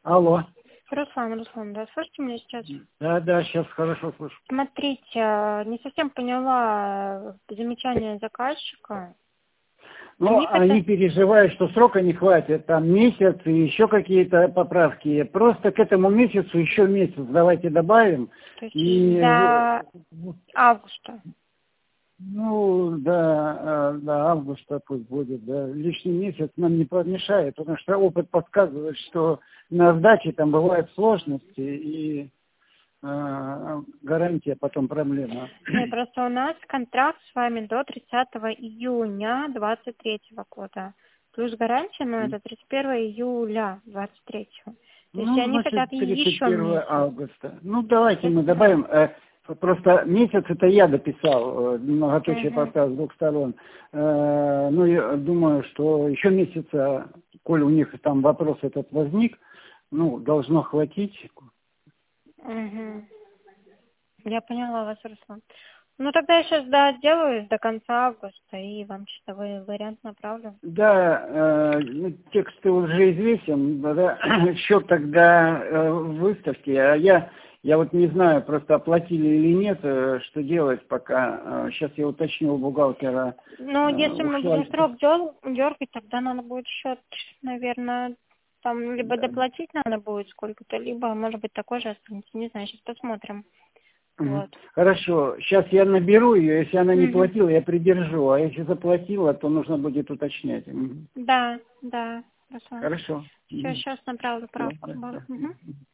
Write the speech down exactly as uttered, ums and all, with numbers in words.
Алло. Руслан, Руслан, да, слышите меня сейчас? Да, да, сейчас хорошо слышу. Смотрите, не совсем поняла замечание заказчика. Ну, Они, они когда... переживают, что срока не хватит, там месяц и еще какие-то поправки. Просто к этому месяцу еще месяц давайте добавим. То есть И, до августа. ну, до, до августа пусть будет, да. Лишний месяц нам не помешает, потому что опыт подсказывает, что на сдаче там бывают сложности и э, гарантия потом проблема. Нет, просто у нас контракт с вами до тридцатого июня двадцать третьего года. Плюс гарантия, ну, это тридцать первого июля двадцать третьего. То есть Ну, они хотят значит, тридцать еще первого месяц. августа. Ну, давайте мы Это... добавим. Э, просто месяц это я дописал, э, многоточие Угу. поставил с двух сторон. Э, ну, я думаю, что еще месяца, коль у них там вопрос этот возник, ну, должно хватить. Угу. Я поняла вас, Руслан. Ну, тогда я сейчас, да, сделаю до конца августа и вам чистовой вариант направлю. Да, э, ну, текст уже известен, да, счет тогда э, выставьте, а я, я вот не знаю, просто оплатили или нет, э, что делать пока. Э, сейчас я уточню у бухгалтера. Ну, Э, если мы ушла. будем срок дел- дергать, тогда надо будет счет, наверное, там либо Да. доплатить надо будет сколько-то, либо, может быть, такой же останется. Не знаю, сейчас посмотрим. Мгм. Вот. Хорошо, сейчас я наберу ее, если она не Мгм. платила, я придержу, а если заплатила, то нужно будет уточнять. Мгм. Да, да, Руслан. Хорошо. Все, Мгм. сейчас направлю Да, правку. да, да. Угу.